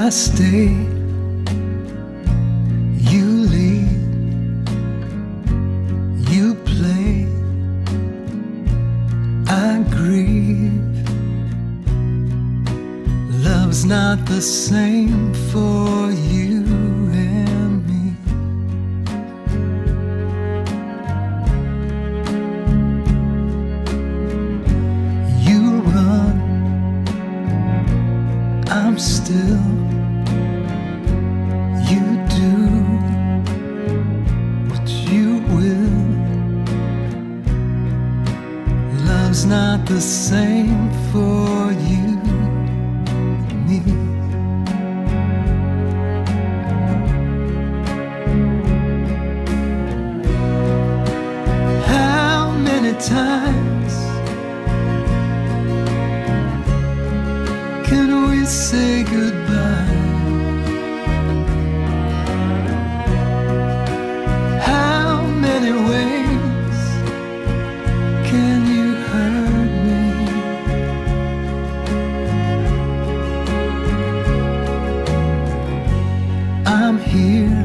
stay, you lead, you play, I grieve. Love's not the same for you and me. You run, I'm still. You do what you will. Love's not the same for you and me. How many times can we say goodbye? How many ways can you hurt me? I'm here,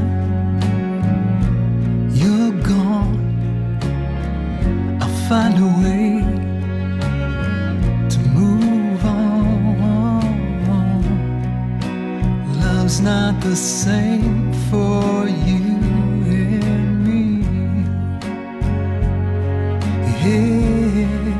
you're gone. I'll find a way to move on. Love's not the same for you and me. Yeah.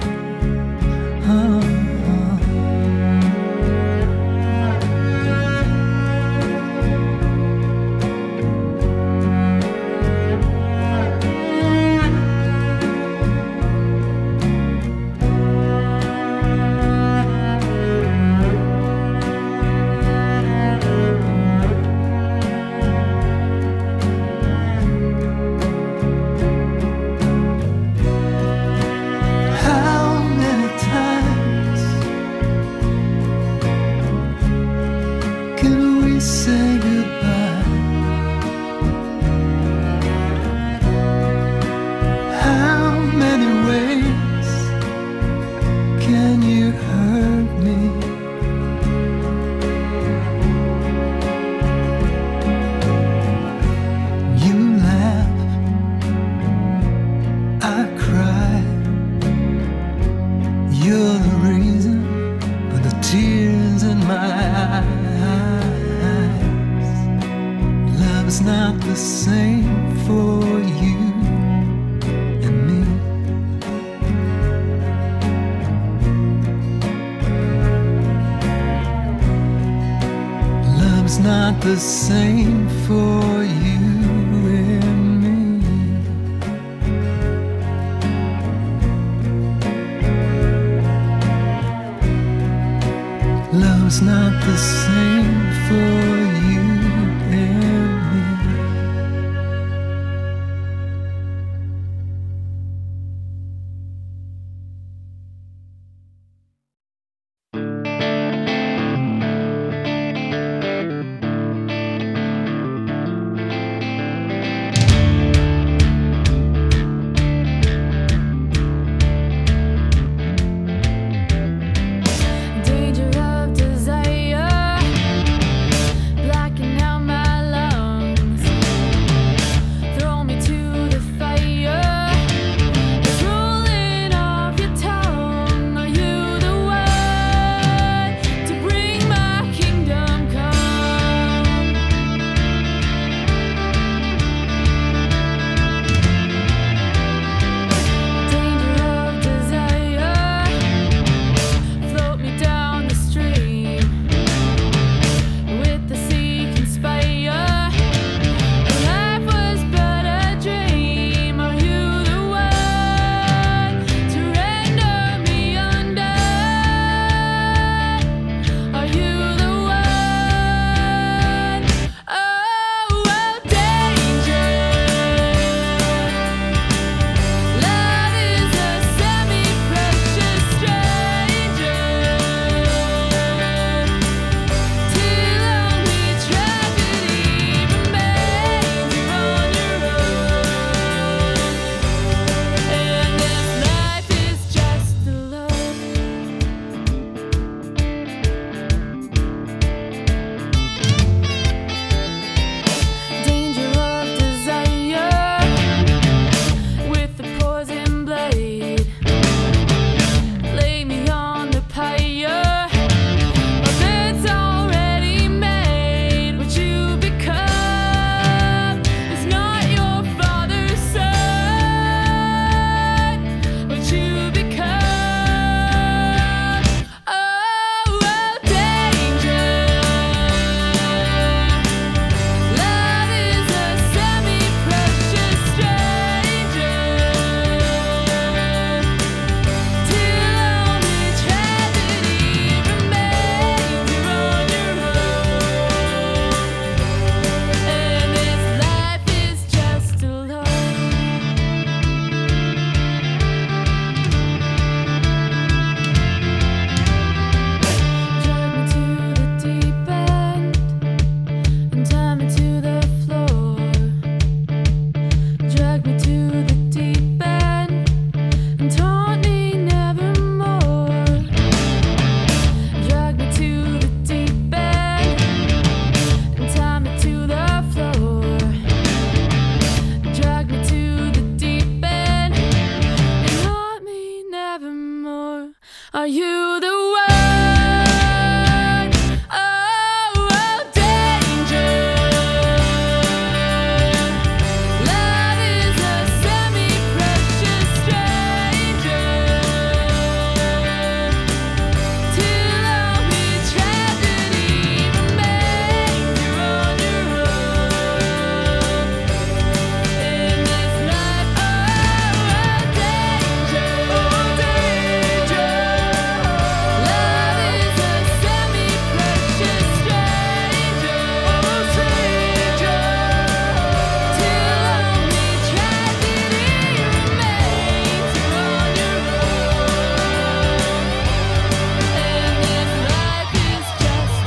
How many times can we say goodbye? How many ways can you hurt me? You laugh, I cry. You're the reason for the tears in my eyes. Love's not the same for you and me. Love's not the same for you and me. Love's not the same for you and me. Danger of desire, Are you the one? Oh, danger. Love is a semi-precious stranger. Too lonely, tragedy remains. You're on your own in this life. Oh, danger. Oh, danger. Love is a semi-precious stranger. Oh, stranger. Too lonely, tragedy remains. You're on your own, and this life is just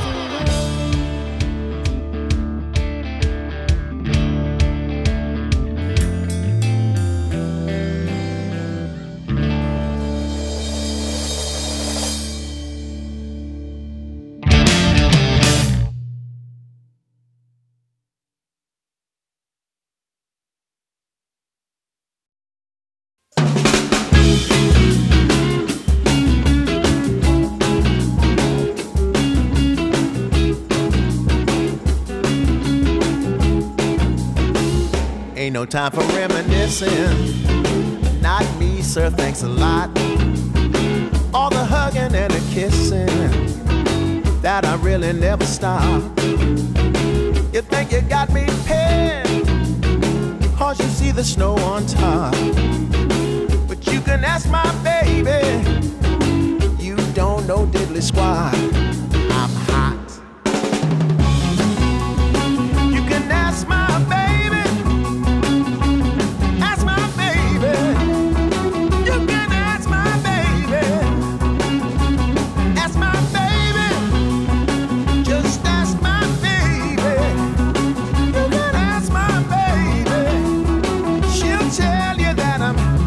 Ain't no time for reminiscing. Not me, sir, thanks a lot. All the hugging and the kissing that I really never stop. You think you got me pinned, 'cause you see the snow on top. But you can ask my baby, you don't know diddly squat. I'm hot. You can ask my baby, ask my baby. You can ask my baby, ask my baby. Just ask my baby. You can ask my baby. She'll tell you that I'm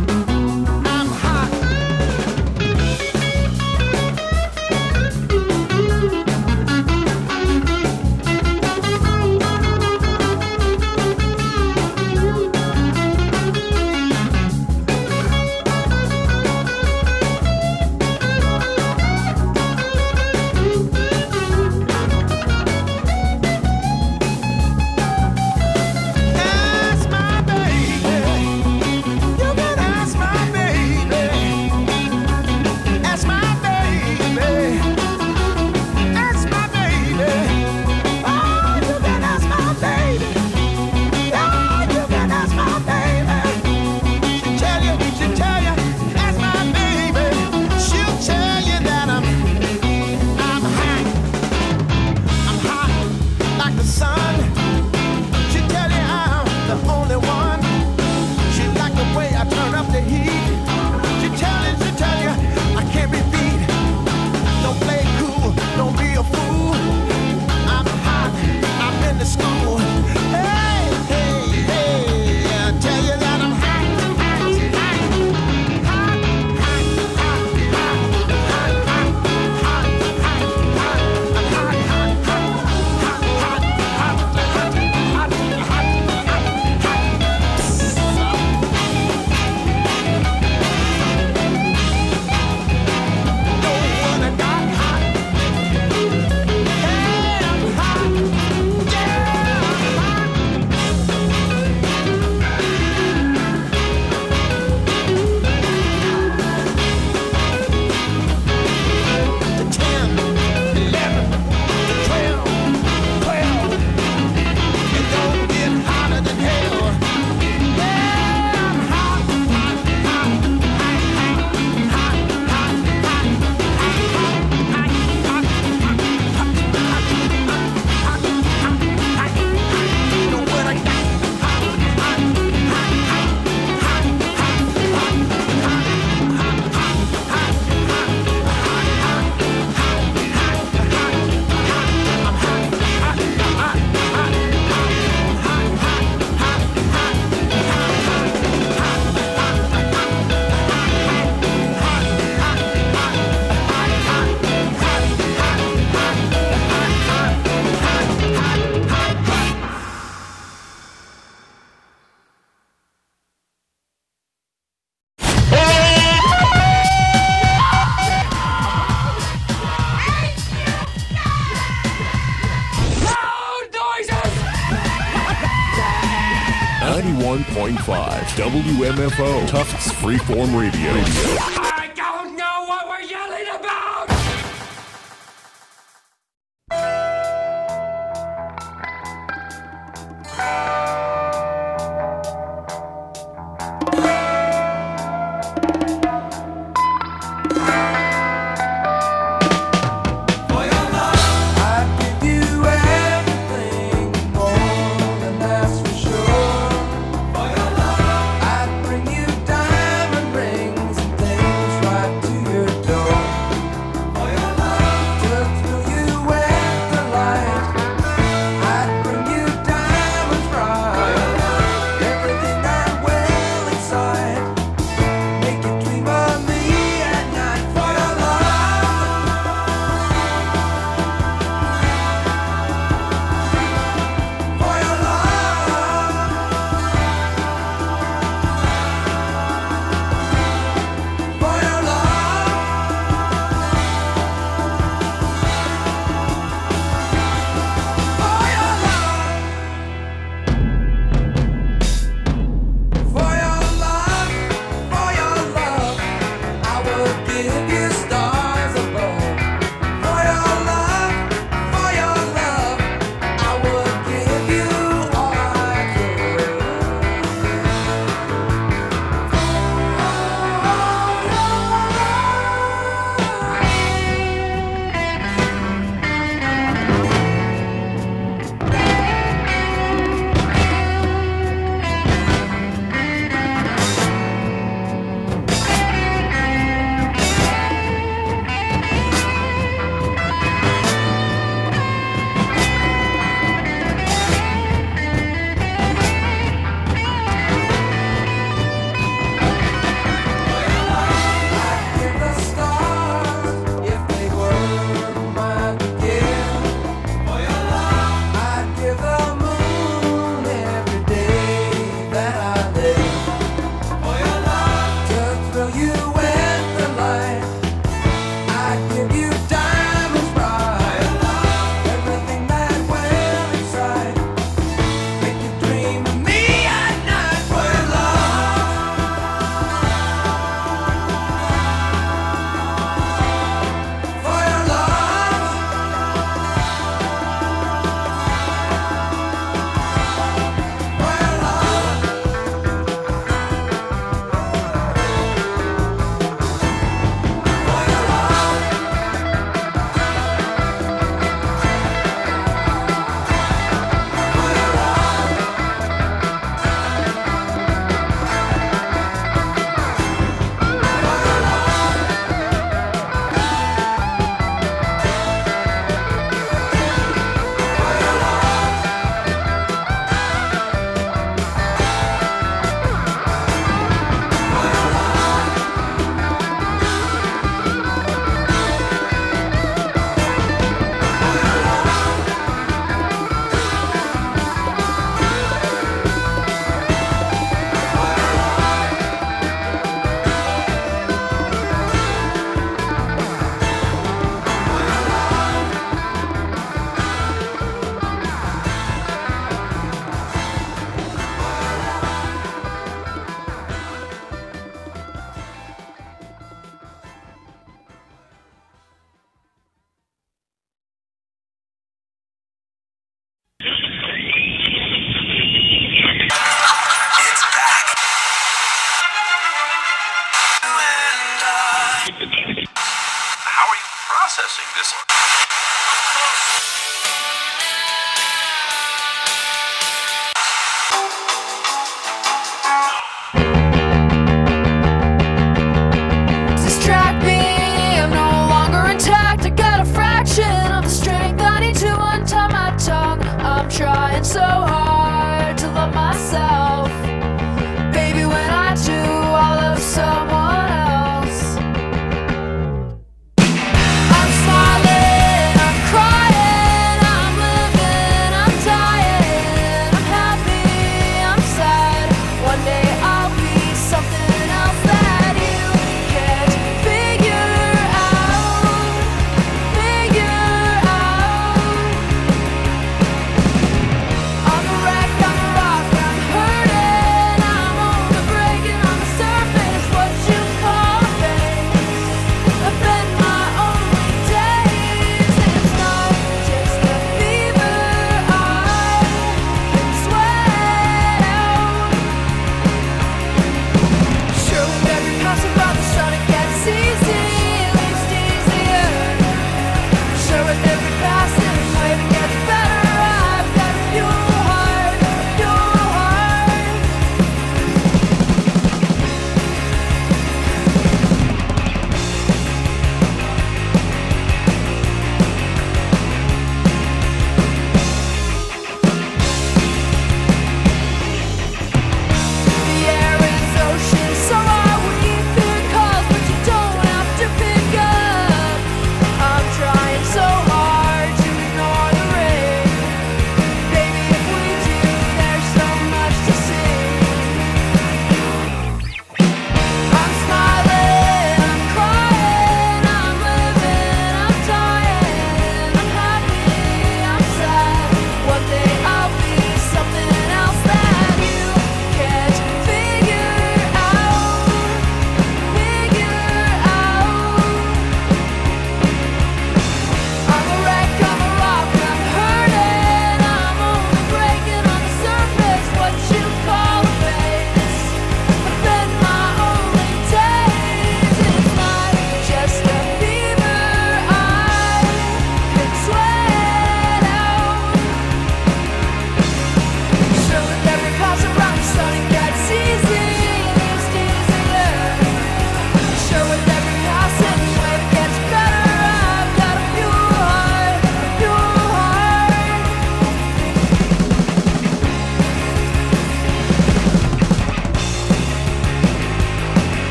101.5 WMFO Tufts Freeform Radio. I don't know what we're yelling about!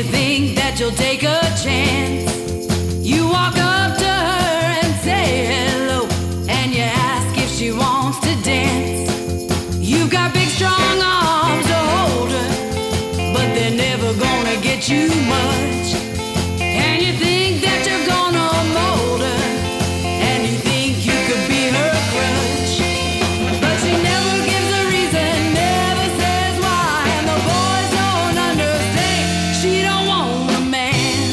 you think that you'll take a chance. You walk up to her and say hello, and you ask if she wants to dance. You've got big strong arms to hold her, but they're never gonna get you much. And you think that you're gonna mold her, and you think you could be her crutch. But she never gives a reason, never says why, and the boys don't understand. She don't want a man.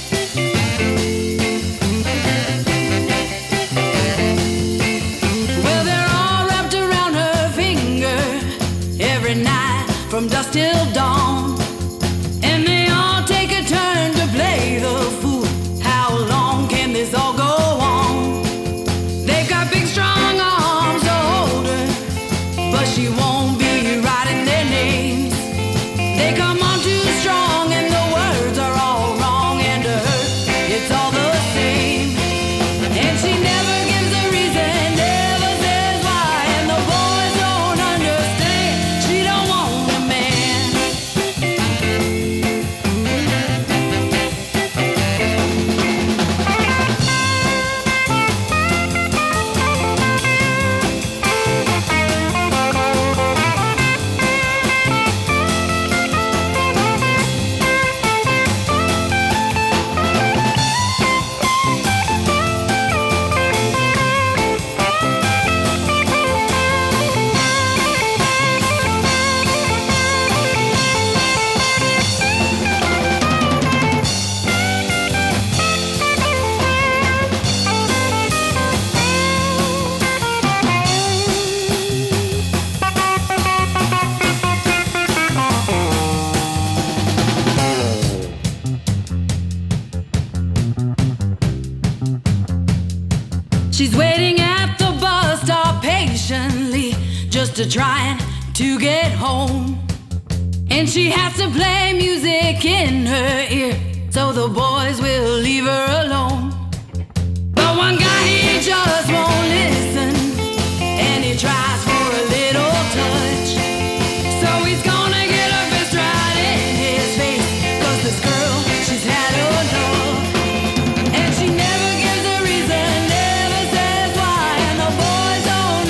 Well, they're all wrapped around her finger every night from dusk till dawn, and they all take a turn to play the fool. How long can this all go on? They've got big strong arms to hold her, but she won't be writing their names. They come on too strong and the words are all wrong, and to her it's all the same. And she never gives a reason, never says why, and the boys don't understand. She don't want a man. She's waiting at the bus stop patiently, just to trying to get home. And she has to play music in her ear, so the boys will leave her alone. But one guy, he just won't listen, and he tries for a little touch. So he's gonna get a fist right in his face, 'cause this girl, she's had enough. And she never gives a reason, never says why, and the boys don't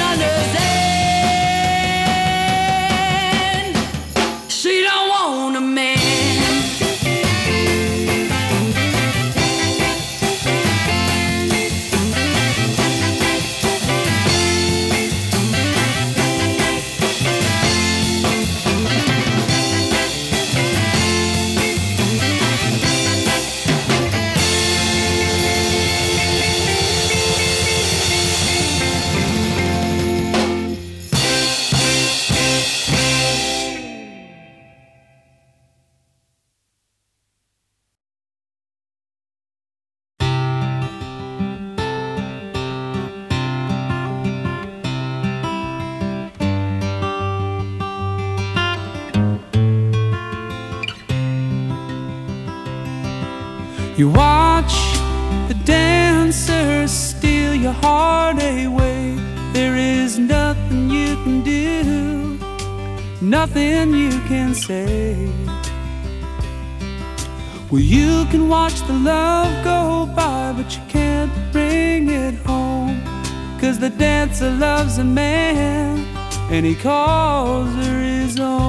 understand. She don't want a man. You watch the dancers steal your heart away. There is nothing you can do, nothing you can say. Well, you can watch the love go by, but you can't bring it home, 'cause the dancer loves a man and he calls her his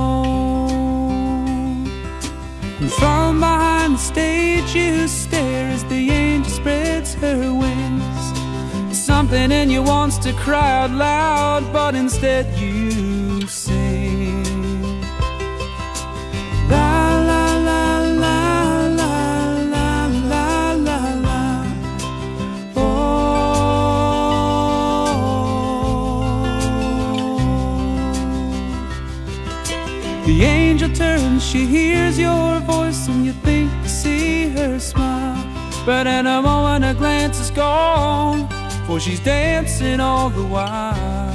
own. And from behind the stage you stare as the angel spreads her wings. Something in you wants to cry out loud, but instead you sing. La la la la la la la la la. The angel turns, she hears your voice, and you think to see her smile. But in a moment a glance is gone, for she's dancing all the while.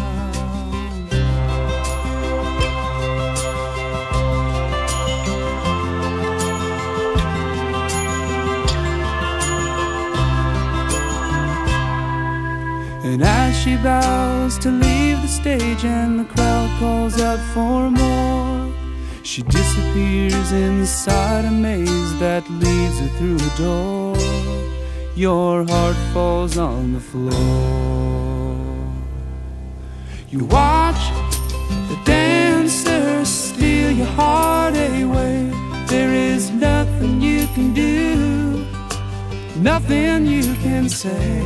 And as she bows to leave the stage and the crowd calls out for more, She disappears inside a maze that leads her through a door. Your heart falls on the floor. You watch the dancer steal your heart away. There is nothing you can do, nothing you can say.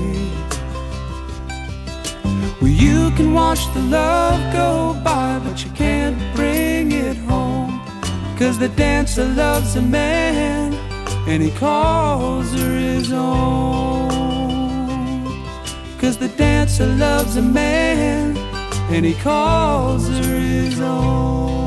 Well, you can watch the love go by, but you can't bring it home. 'Cause the dancer loves a man, and he calls her his own. 'Cause the dancer loves a man, and he calls her his own.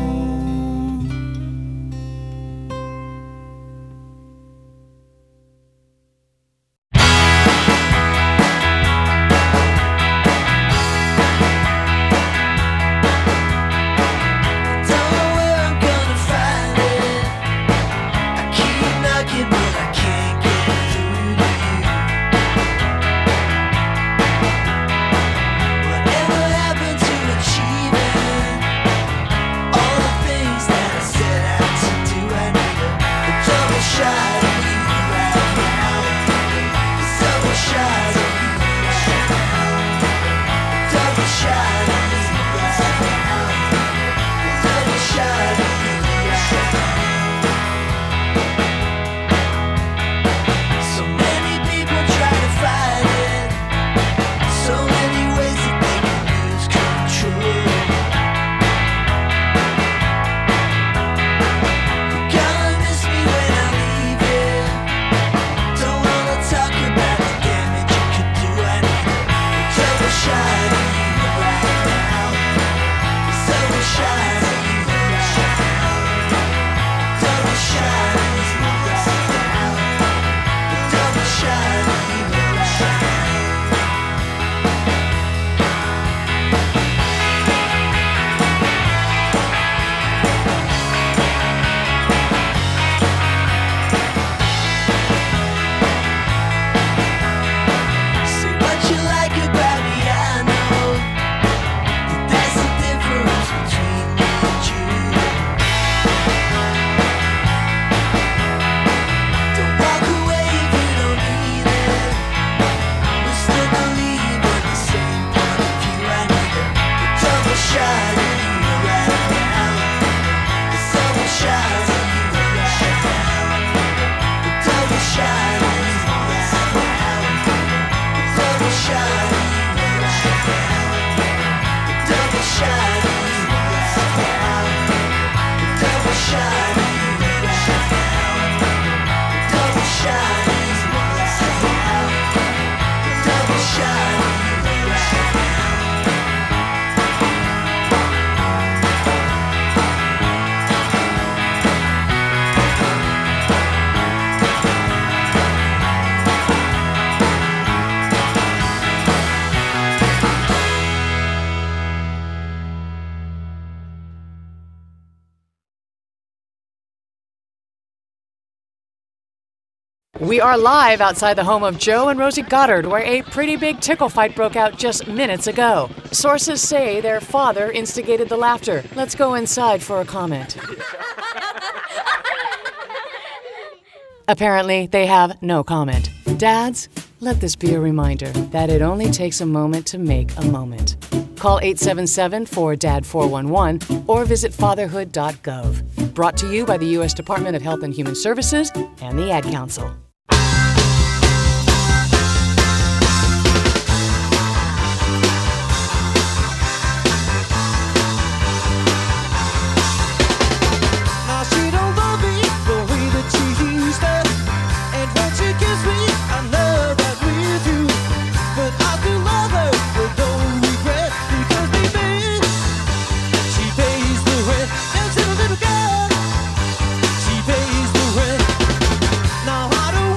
We are live outside the home of Joe and Rosie Goddard, where a pretty big tickle fight broke out just minutes ago. Sources say their father instigated the laughter. Let's go inside for a comment. Apparently, they have no comment. Dads, let this be a reminder that it only takes a moment to make a moment. Call 877-4DAD-411 or visit fatherhood.gov. Brought to you by the U.S. Department of Health and Human Services and the Ad Council. Now I don't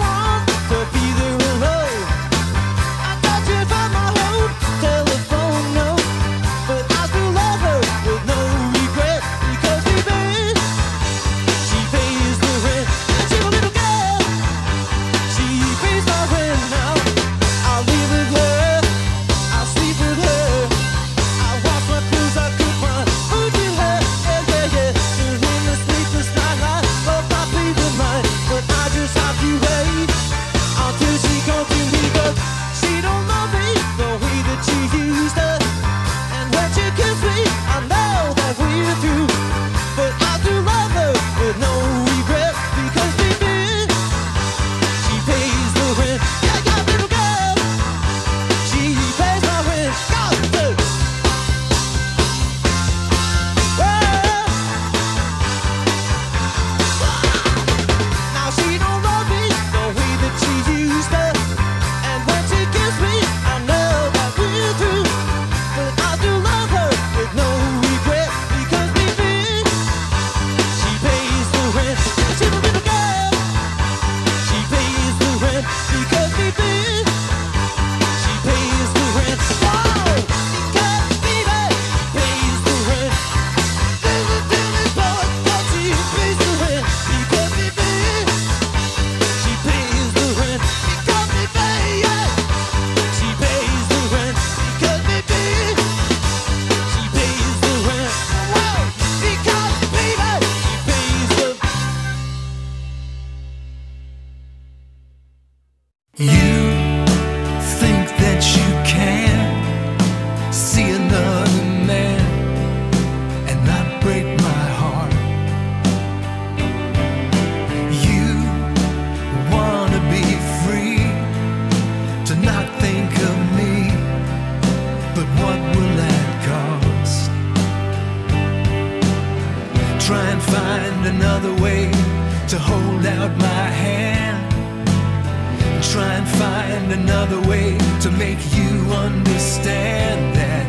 another way to make you understand that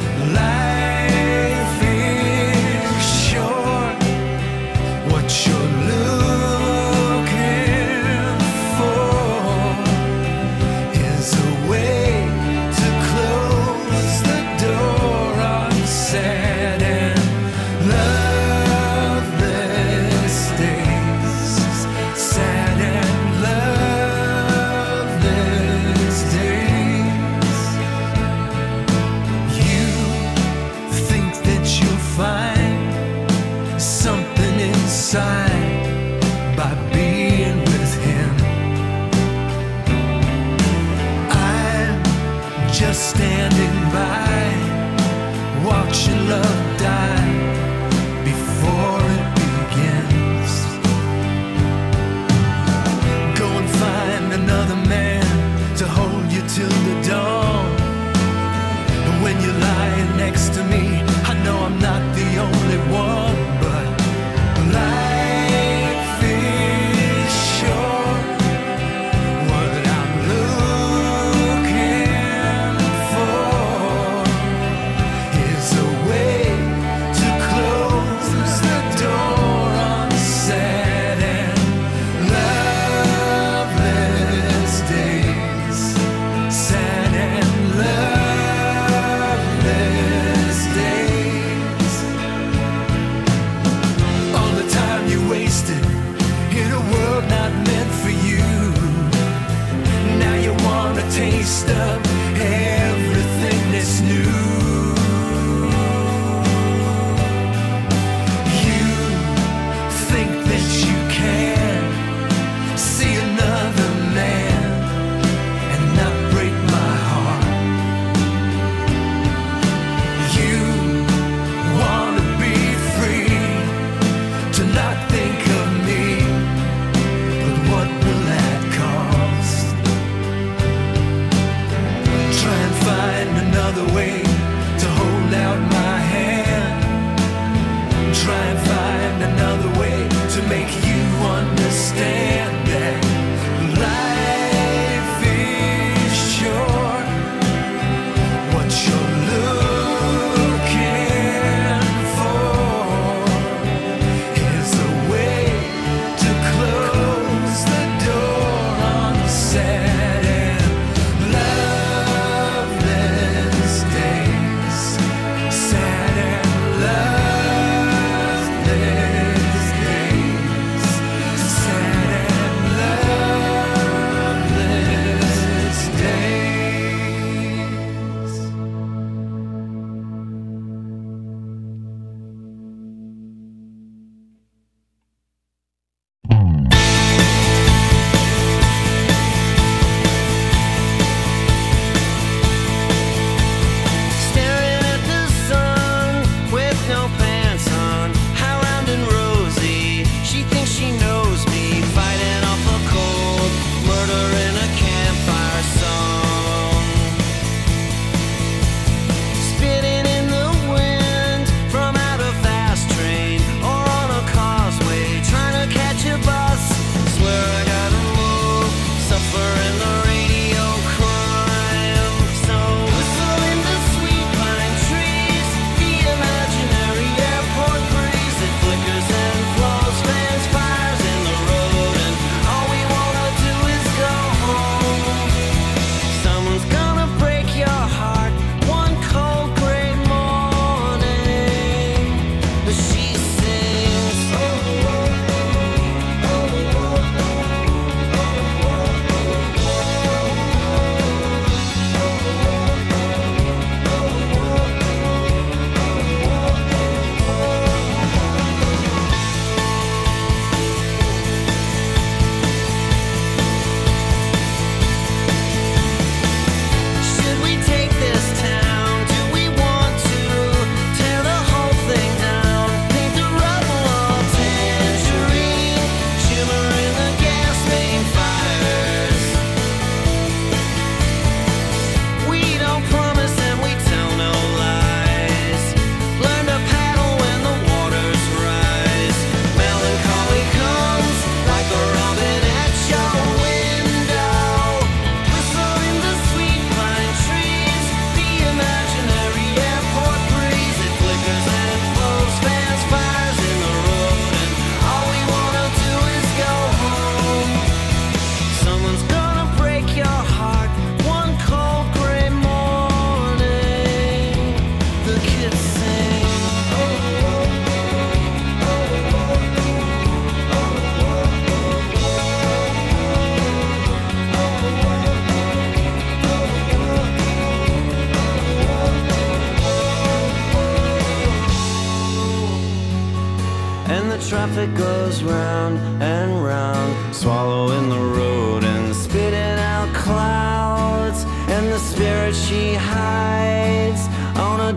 life is short. What you're looking for is a way to close the door on sad and loveless days. Sad and loveless days. You think that you'll find something inside by being with him. I'm just standing by, watching love die before it begins. Go and find another man to hold you till the dawn. And when you're lying next to me, I know I'm not the only one, but life is short. What I'm looking for is a way to close the door on sad and loveless days. Sad and loveless days. All the time you wasted in a world not meant for you. Now you want a taste of everything that's new. You think that you can see another man and not break my heart. You want to be free, to not think of me, but what will that cost? Try and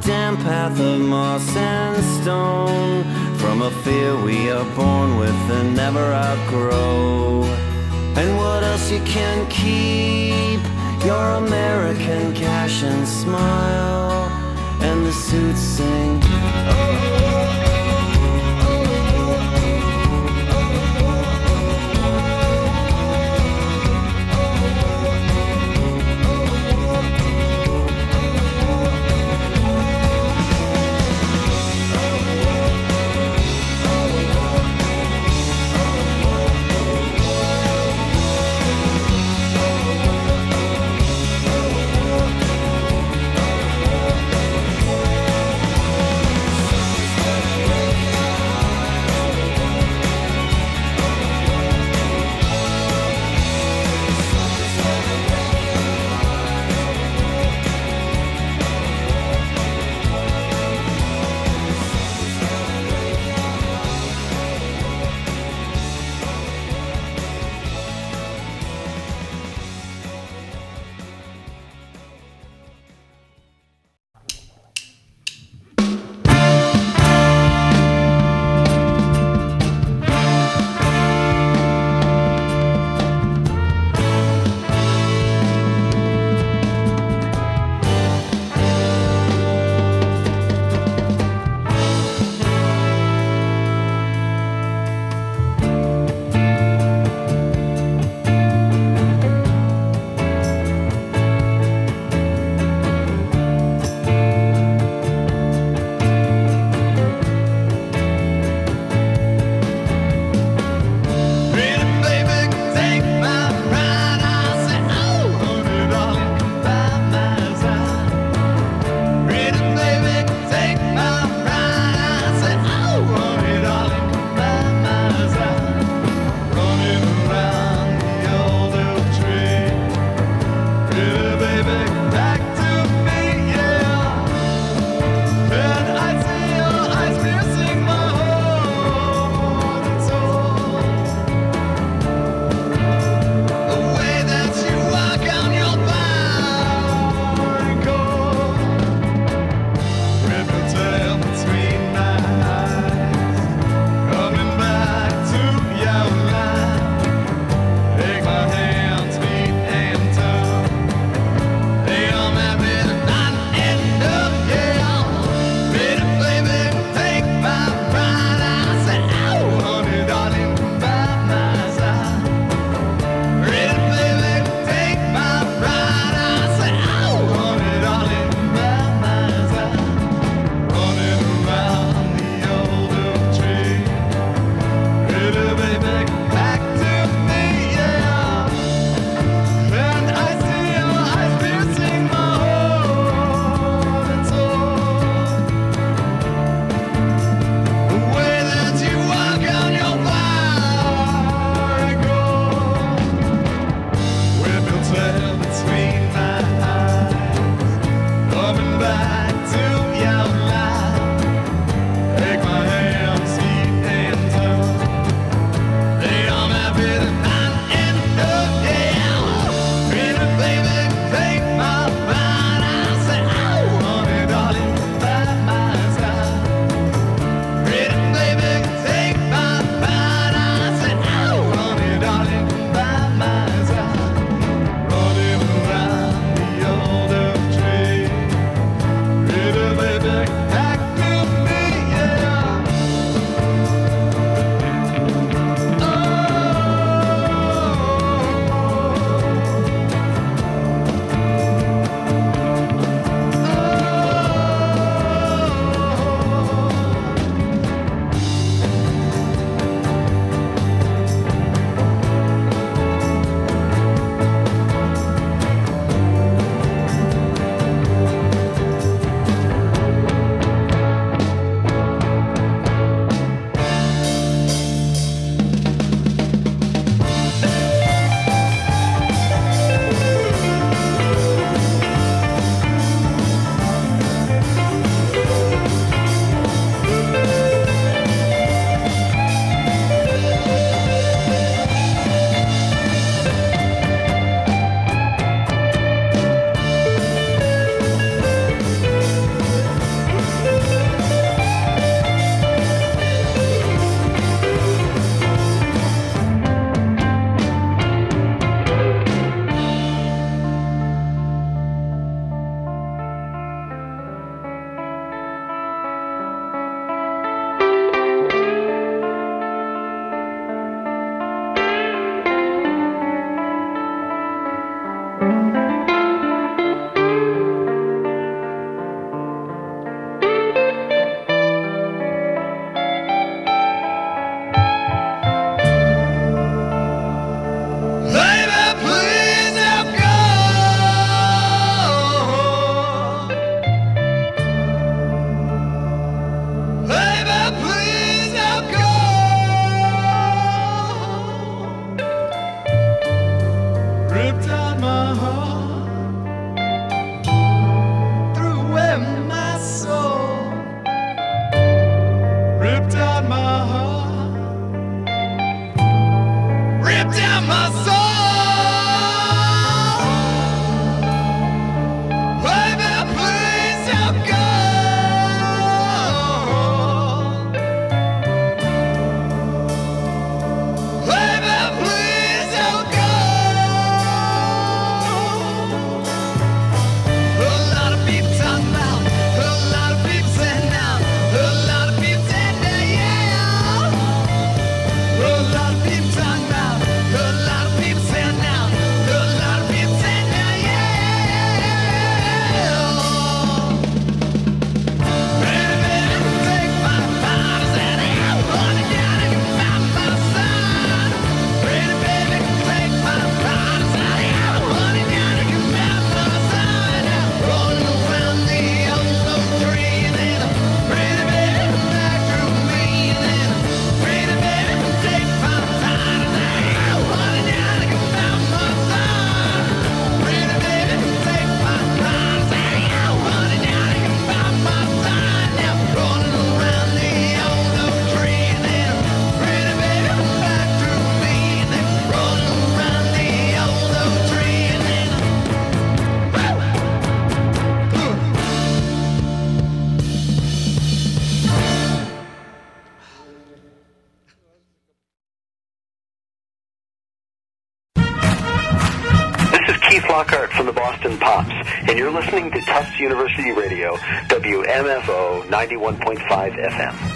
damp path of moss and stone, from a fear we are born with and never outgrow. And what else you can keep? Your American cash and smile, and the suits sing. Lockhart from the Boston Pops, and you're listening to Tufts University Radio, WMFO 91.5 FM.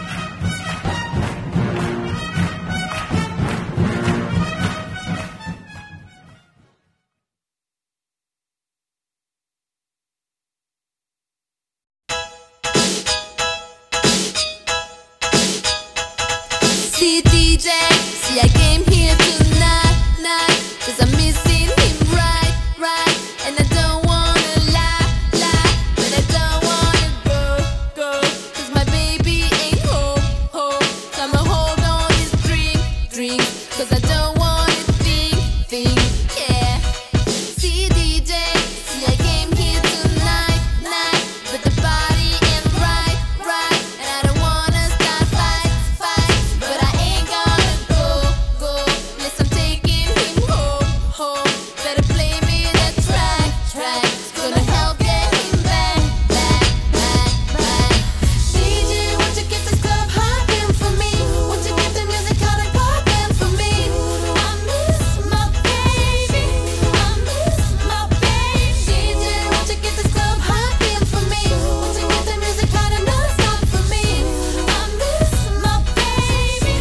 See DJ, see I came here tonight, 'cause I'm missing him right, and I don't wanna lie, but I don't wanna go, 'cause my baby ain't home, so I'ma hold on this drink, 'cause I don't wanna think, yeah. See DJ, see I came here tonight, but the body ain't right, and I don't wanna start fight, but I ain't gonna go, unless I'm taking him home. Better play me that track, it's gonna help get him back. DJ, won't you get this club hopping for me? Won't you get the music hot and popping for me? I miss my baby, DJ, won't you get this club hopping for me? Won't you get the music hot and non-stop for me? I miss my baby,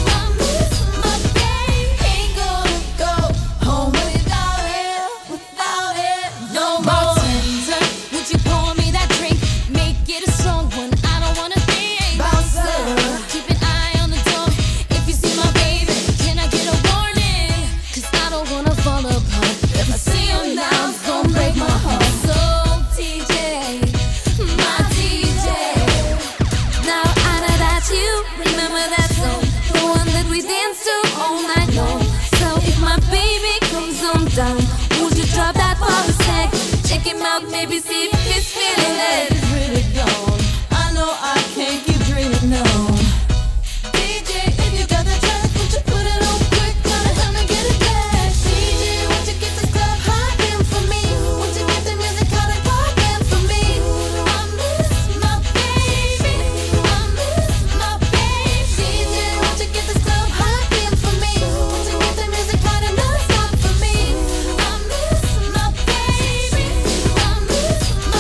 ain't gonna go home without it no more. Bartender, would you pour me that drink? Make it a strong one, I don't wanna think. Bouncer, keep an eye on the door. If you see my baby, can I get a warning? 'Cause I don't wanna fall apart. If I see him now, it's gonna break my heart. So DJ, my DJ, now I know that you remember that song, the one that we danced to all night long. So if my baby comes on down, would you drop that for a sec? Check him out, maybe see if he's feeling it. It's really gone, I know I can't keep dreaming on. DJ, if you got the track, would you put it on quick? Gotta help me get it back. DJ, won't you get this club hopping for me? Won't you get the music hot and popping for me? I miss my baby, DJ, won't you get this club hopping for me? Won't you get the music hot and non-stop for me? I miss my baby,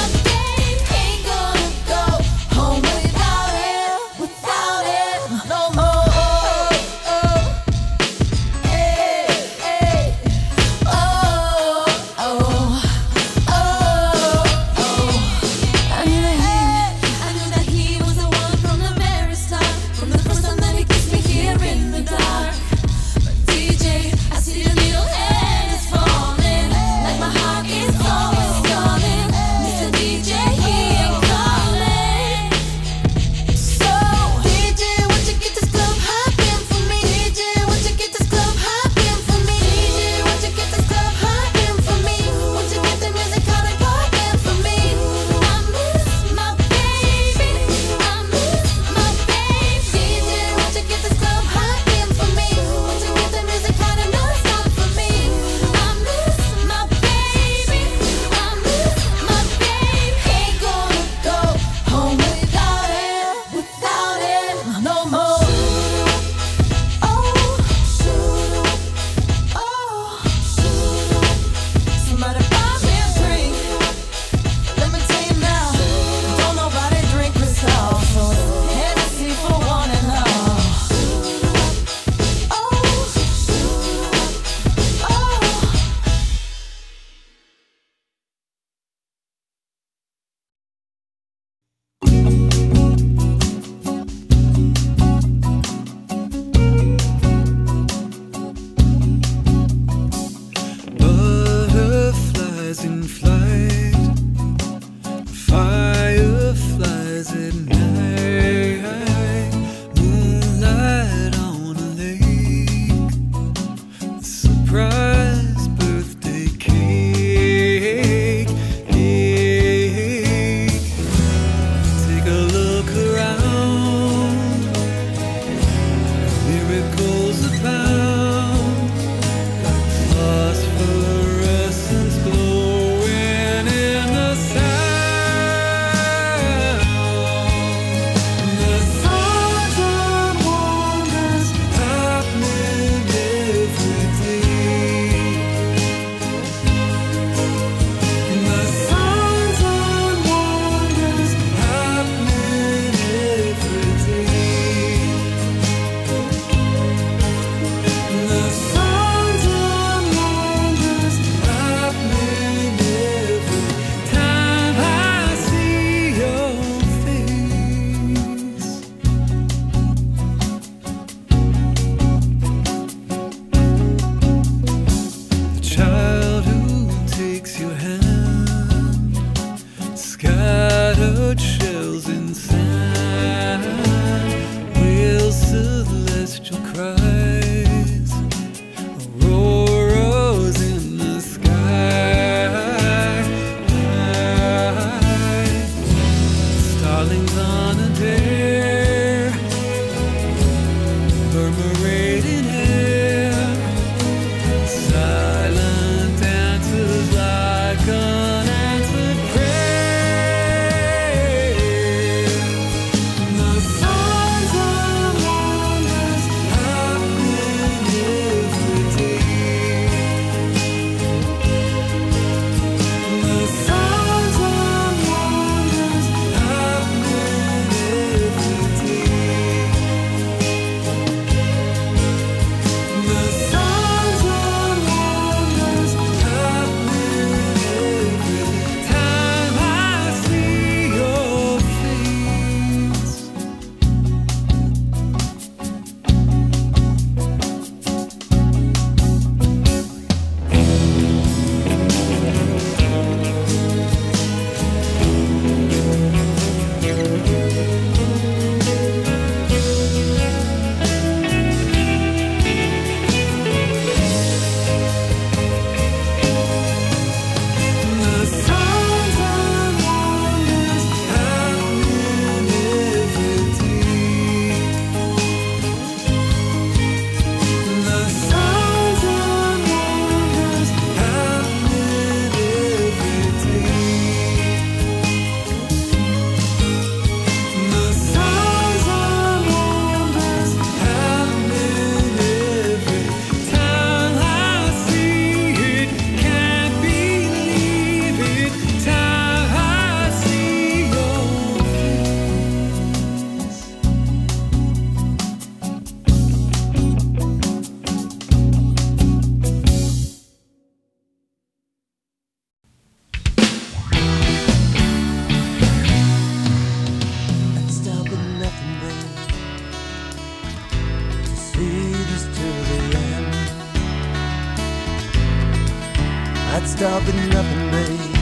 I'd stop at nothing, babe,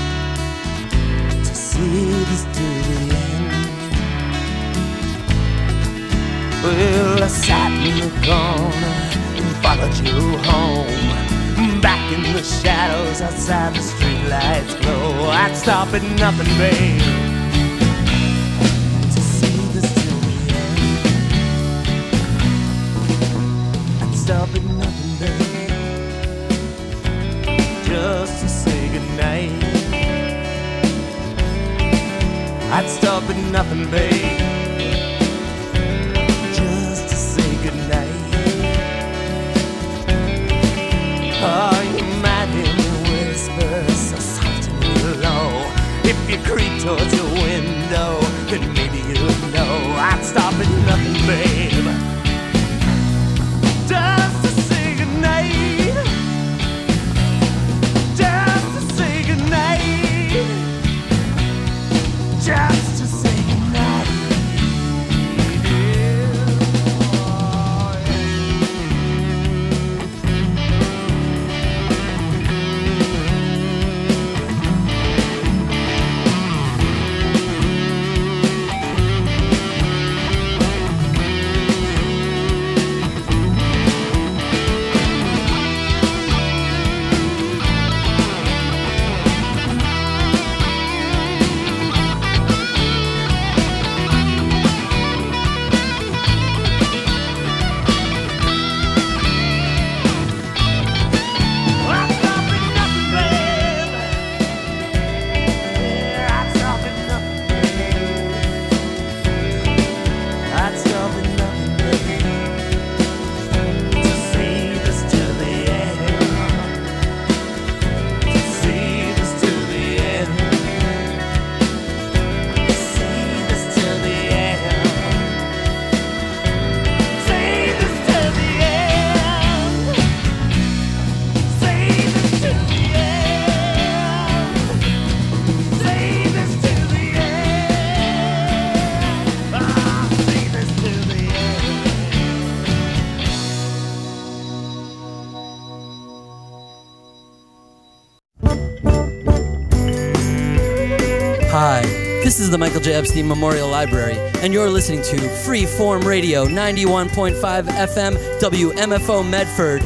to see this to the end. Well, I sat in the corner and followed you home, back in the shadows outside the streetlights glow. I'd stop at nothing, babe, to see this to the end. I'd stop at nothing, babe, just to say goodnight. I'd stop at nothing, babe, just to say goodnight. Oh, you might hear me whisper so soft and low. If you creep towards your window, then maybe you'll know. I'd stop at nothing, babe, just to say goodnight. Just to say goodnight. Just to say goodnight. Hi, this is the Michael J. Epstein Memorial Library, and you're listening to Freeform Radio 91.5 FM WMFO Medford.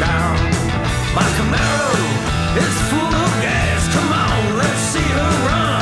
Camaro is full of gas. Come on, let's see her run.